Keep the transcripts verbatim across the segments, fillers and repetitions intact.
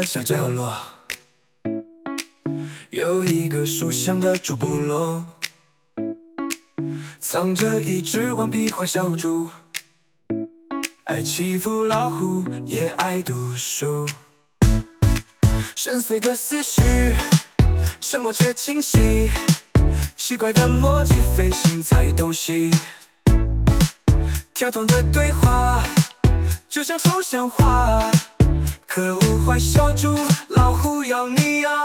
小角落，有一个书香的猪部落，藏着一只顽皮坏小猪，爱欺负老虎，也爱读书。深邃的思绪，沉默却清晰，奇怪的逻辑，飞行猜东西，跳动的对话，就像抽象画。可恶坏小猪，老虎咬你呀！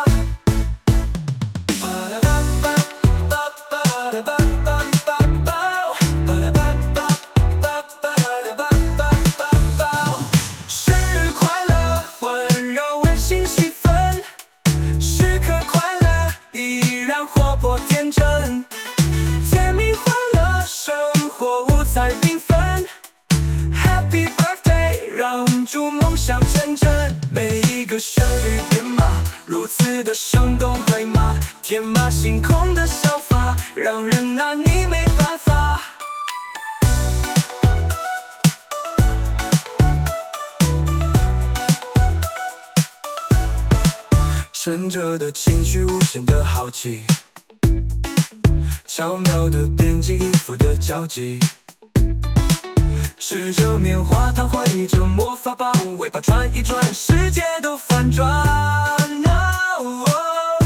生日快乐，温柔温馨气氛，时刻快乐，依然活泼天真，甜蜜欢乐，生活五彩缤纷。Happy birthday， 让猪梦想成真。每一个生日编码，如此的生动对吗？天马行空的想法，让人拿你没办法。沉着的情绪，无限的好奇，巧妙的编辑衣服的交集，吃着棉花糖，回忆着魔法棒，尾巴转一转，世界都反转。哦哦、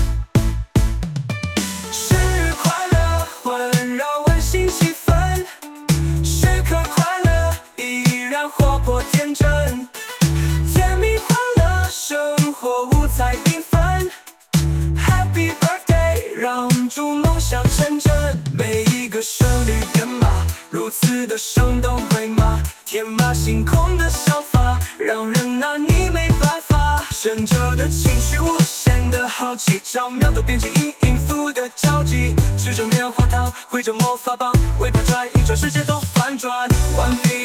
生日快乐，温柔温馨气氛，时刻快乐，依然活泼天真，甜蜜欢乐，生活五彩缤纷。Happy birthday， 让猪梦想成真。每一个生日编码，如此的生动会吗？天马行空的想法，让人拿你没办法。深着的情绪，无限的好奇，巧妙的编辑音音符的交集，吃着棉花糖，挥着魔法棒，尾巴转一转，世界都反转。顽皮